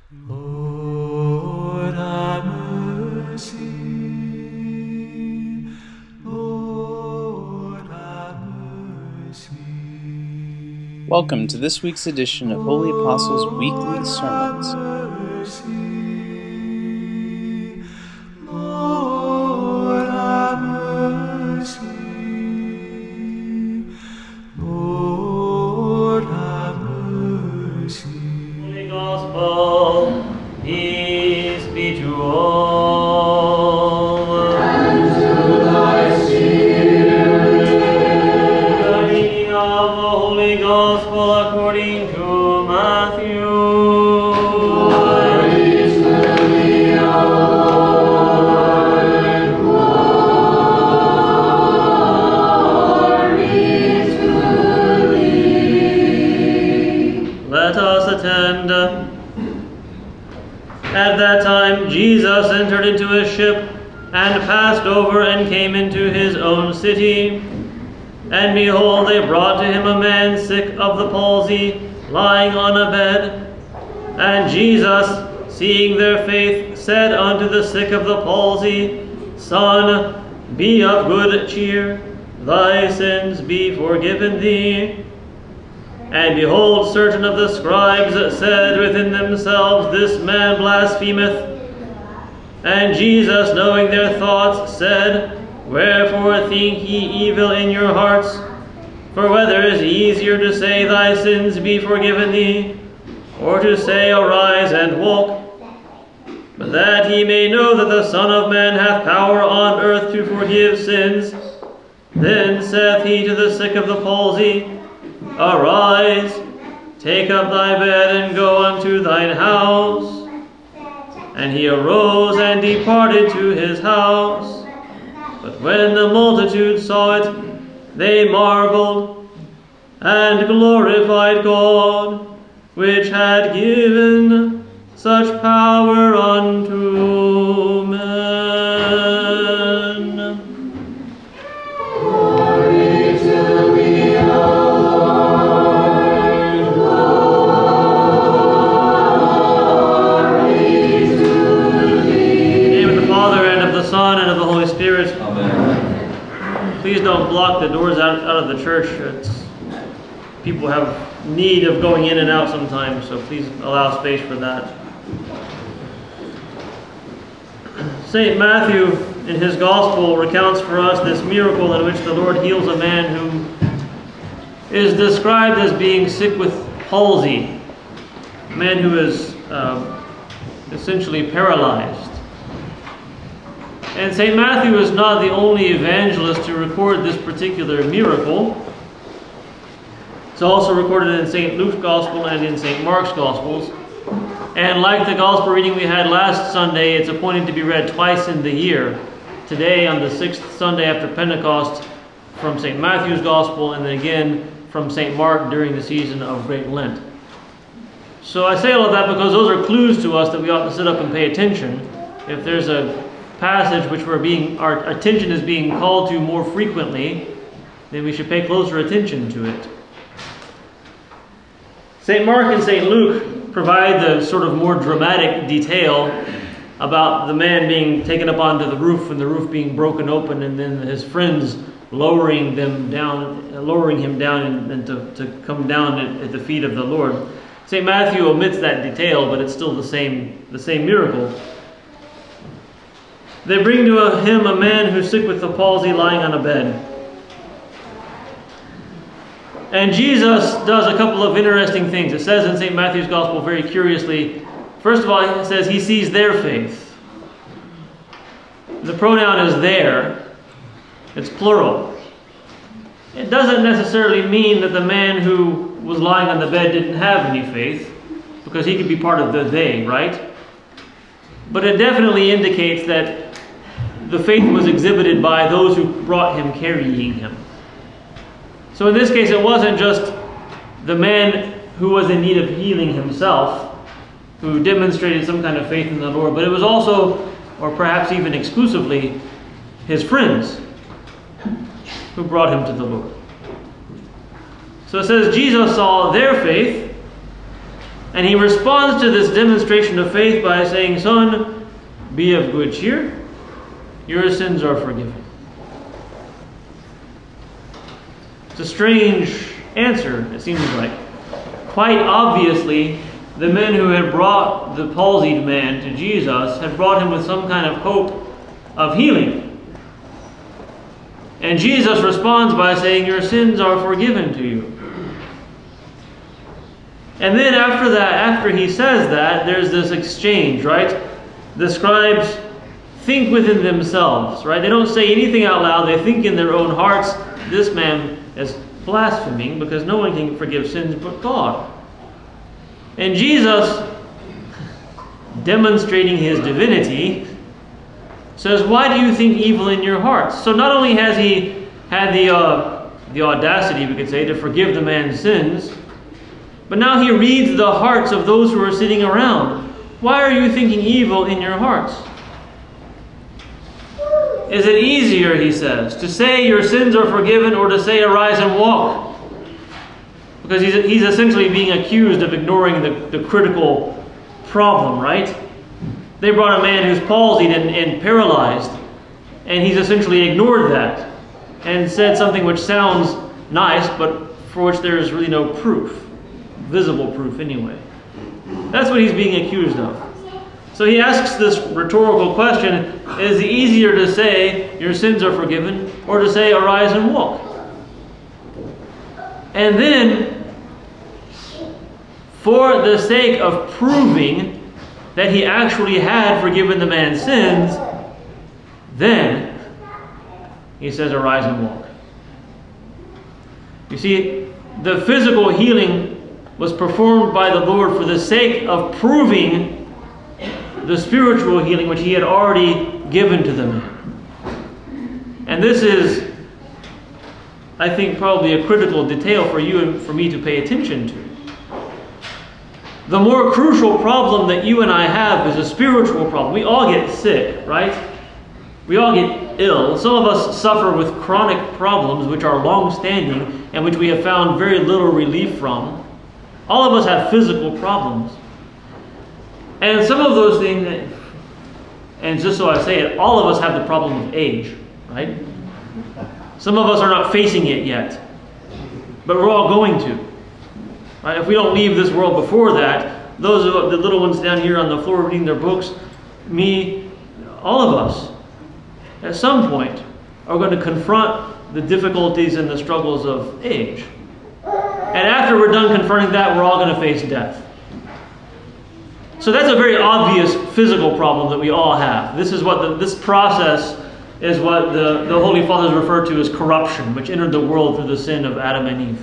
Lord, have mercy. Lord, have mercy. Welcome to this week's edition of Holy Apostles' Weekly Sermons. Lord, have mercy. Lord, have mercy. Holy Gospel, peace be to all. And to thy spirit. The reading of the Holy Gospel according to Matthew. Praise to thee, O Lord. Glory to thee. Let us attend. At that time Jesus entered into a ship and passed over and came into his own city. And behold, they brought to him a man sick of the palsy, lying on a bed. And Jesus, seeing their faith, said unto the sick of the palsy, Son, be of good cheer, thy sins be forgiven thee. And behold, certain of the scribes said within themselves, This man blasphemeth. And Jesus, knowing their thoughts, said, Wherefore think ye evil in your hearts? For whether is easier to say, Thy sins be forgiven thee, or to say, Arise and walk? But that ye may know that the Son of Man hath power on earth to forgive sins. Then saith he to the sick of the palsy, Arise, take up thy bed, and go unto thine house. And he arose and departed to his house. But when the multitude saw it, they marveled, and glorified God, which had given such power unto men. Glory to thee, O Lord. Glory to thee. In the name of the Father, and of the Son, and of the Holy Spirit. Amen. Please don't block the doors out of the church. People have need of going in and out sometimes, so please allow space for that. St. Matthew, in his Gospel, recounts for us this miracle in which the Lord heals a man who is described as being sick with palsy, a man who is essentially paralyzed. And St. Matthew is not the only evangelist to record this particular miracle. It's also recorded in St. Luke's Gospel and in St. Mark's Gospels. And like the Gospel reading we had last Sunday, it's appointed to be read twice in the year. Today on the 6th Sunday after Pentecost from St. Matthew's Gospel, and then again from St. Mark during the season of Great Lent. So I say all of that because those are clues to us that we ought to sit up and pay attention. If there's a passage which our attention is being called to more frequently, then we should pay closer attention to it. St. Mark and St. Luke provide the sort of more dramatic detail about the man being taken up onto the roof and the roof being broken open, and then his friends lowering him down and to come down at the feet of the Lord. St. Matthew omits that detail, but it's still the same miracle. They bring to him a man who's sick with the palsy lying on a bed. And Jesus does a couple of interesting things. It says in St. Matthew's Gospel very curiously, first of all, it says he sees their faith. The pronoun is their. It's plural. It doesn't necessarily mean that the man who was lying on the bed didn't have any faith, because he could be part of the they, right? But it definitely indicates that the faith was exhibited by those who brought him carrying him. So in this case, it wasn't just the man who was in need of healing himself, who demonstrated some kind of faith in the Lord, but it was also, or perhaps even exclusively, his friends who brought him to the Lord. So it says Jesus saw their faith, And he responds to this demonstration of faith by saying, "Son, be of good cheer. Your sins are forgiven." It's a strange answer, it seems like. Quite obviously, the men who had brought the palsied man to Jesus had brought him with some kind of hope of healing. And Jesus responds by saying, "Your sins are forgiven to you." And then after that, after he says that, there's this exchange, right? The scribes think within themselves, right? They don't say anything out loud. They think in their own hearts, this man is blaspheming because no one can forgive sins but God. And Jesus, demonstrating his divinity, says, "Why do you think evil in your hearts?" So not only has he had the audacity, we could say, to forgive the man's sins, but now he reads the hearts of those who are sitting around. Why are you thinking evil in your hearts? Is it easier, he says, to say your sins are forgiven or to say arise and walk? Because he's essentially being accused of ignoring the critical problem, right? They brought a man who's palsied and paralyzed, and he's essentially ignored that and said something which sounds nice, but for which there is really no proof, visible proof anyway. That's what he's being accused of. So he asks this rhetorical question, is it easier to say your sins are forgiven or to say arise and walk? And then, for the sake of proving that he actually had forgiven the man's sins, then he says arise and walk. You see, the physical healing was performed by the Lord for the sake of proving the spiritual healing which he had already given to the man. And this is, I think, probably a critical detail for you and for me to pay attention to. The more crucial problem that you and I have is a spiritual problem. We all get sick, right? We all get ill. Some of us suffer with chronic problems which are long-standing and which we have found very little relief from. All of us have physical problems. And some of those things, and just so I say it, all of us have the problem of age, right? Some of us are not facing it yet, but we're all going to. Right? If we don't leave this world before that, those of the little ones down here on the floor reading their books, me, all of us, at some point, are going to confront the difficulties and the struggles of age. And after we're done confronting that, we're all going to face death. So that's a very obvious physical problem that we all have. This is what this process is what the Holy Fathers refer to as corruption, which entered the world through the sin of Adam and Eve.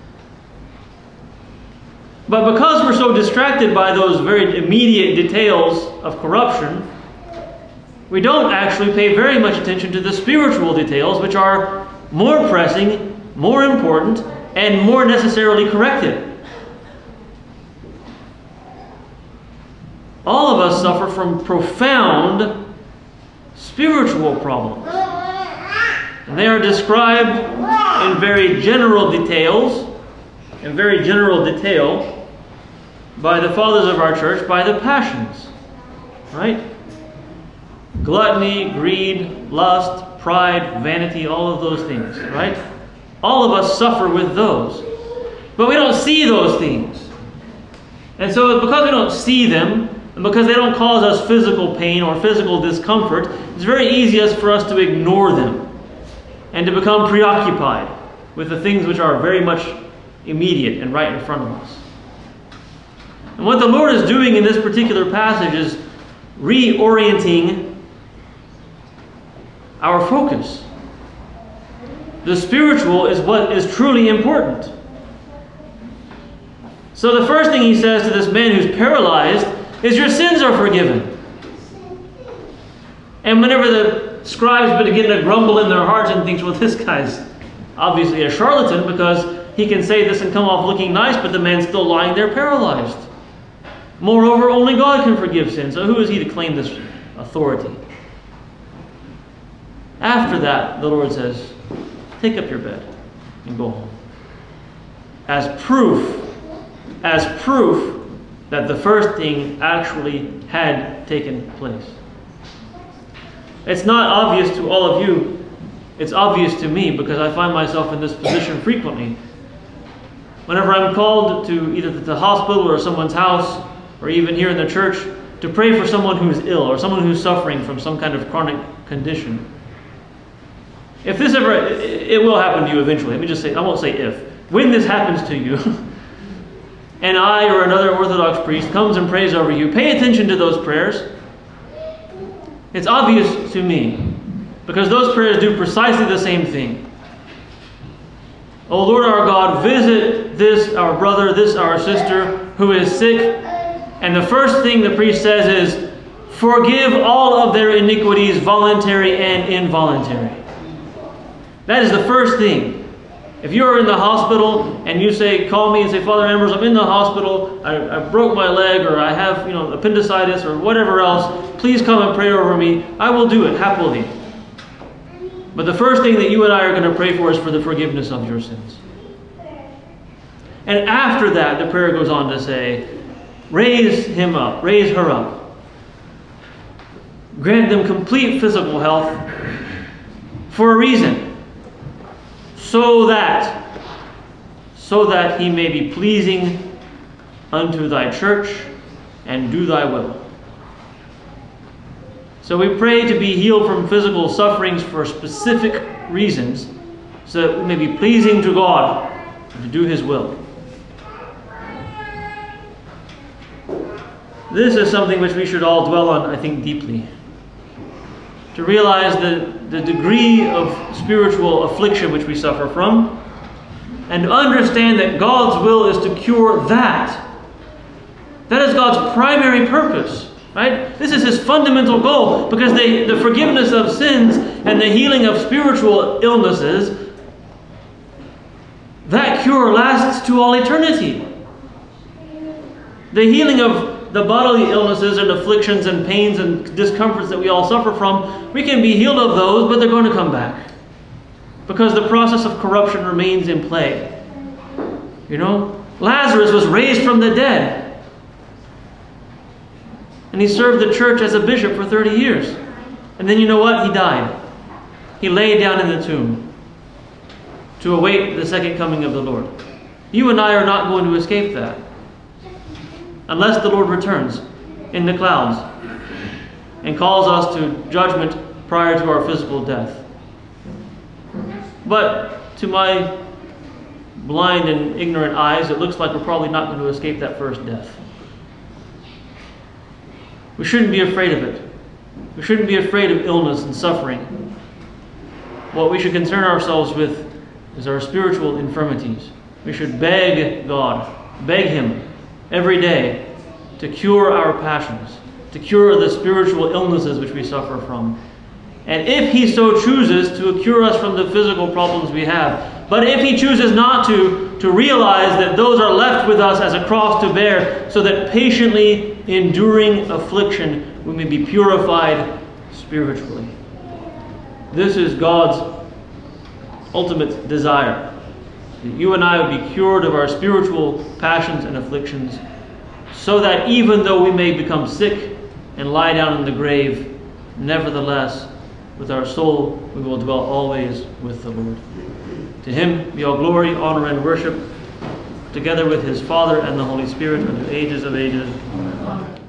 But because we're so distracted by those very immediate details of corruption, we don't actually pay very much attention to the spiritual details, which are more pressing, more important, and more necessarily corrected. All of us suffer from profound spiritual problems. And they are described in very general detail by the fathers of our church, by the passions. Right? Gluttony, greed, lust, pride, vanity, all of those things. Right? All of us suffer with those. But we don't see those things. And so because we don't see them, and because they don't cause us physical pain or physical discomfort, it's very easy for us to ignore them and to become preoccupied with the things which are very much immediate and right in front of us. And what the Lord is doing in this particular passage is reorienting our focus. The spiritual is what is truly important. So the first thing he says to this man who's paralyzed is your sins are forgiven. And whenever the scribes begin to grumble in their hearts and think, well, this guy's obviously a charlatan because he can say this and come off looking nice, but the man's still lying there paralyzed. Moreover, only God can forgive sins, so who is he to claim this authority? After that, the Lord says, take up your bed and go home. As proof that the first thing actually had taken place. It's not obvious to all of you. It's obvious to me because I find myself in this position frequently. Whenever I'm called to either the hospital or someone's house, or even here in the church, to pray for someone who's ill or someone who's suffering from some kind of chronic condition. If this ever, it will happen to you eventually. Let me just say, I won't say if. When this happens to you, and I or another Orthodox priest comes and prays over you, pay attention to those prayers. It's obvious to me, because those prayers do precisely the same thing. O Lord our God, visit this our brother, this our sister, who is sick. And the first thing the priest says is, forgive all of their iniquities, voluntary and involuntary. That is the first thing. If you're in the hospital and you say, call me and say, Father Ambrose, I'm in the hospital, I broke my leg, or I have appendicitis, or whatever else, please come and pray over me. I will do it happily. But the first thing that you and I are going to pray for is for the forgiveness of your sins. And after that, the prayer goes on to say, raise him up, raise her up. Grant them complete physical health for a reason. So that he may be pleasing unto thy church and do thy will. So we pray to be healed from physical sufferings for specific reasons, so that we may be pleasing to God and to do his will. This is something which we should all dwell on, I think, deeply. To realize the degree of spiritual affliction which we suffer from, and to understand that God's will is to cure that. That is God's primary purpose, right? This is his fundamental goal, because the forgiveness of sins and the healing of spiritual illnesses, that cure lasts to all eternity. The healing of the bodily illnesses and afflictions and pains and discomforts that we all suffer from, we can be healed of those, but they're going to come back. Because the process of corruption remains in play. Lazarus was raised from the dead. And he served the church as a bishop for 30 years. And then you know what? He died. He lay down in the tomb to await the second coming of the Lord. You and I are not going to escape that, unless the Lord returns in the clouds and calls us to judgment prior to our physical death. But to my blind and ignorant eyes, it looks like we're probably not going to escape that first death. We shouldn't be afraid of it. We shouldn't be afraid of illness and suffering. What we should concern ourselves with is our spiritual infirmities. We should beg God, beg him every day to cure our passions, to cure the spiritual illnesses which we suffer from. And if he so chooses, to cure us from the physical problems we have. But if he chooses not to realize that those are left with us as a cross to bear, so that patiently enduring affliction we may be purified spiritually. This is God's ultimate desire, that you and I would be cured of our spiritual passions and afflictions, so that even though we may become sick and lie down in the grave, nevertheless, with our soul, we will dwell always with the Lord. To him be all glory, honor, and worship, together with his Father and the Holy Spirit, unto ages of ages. Amen.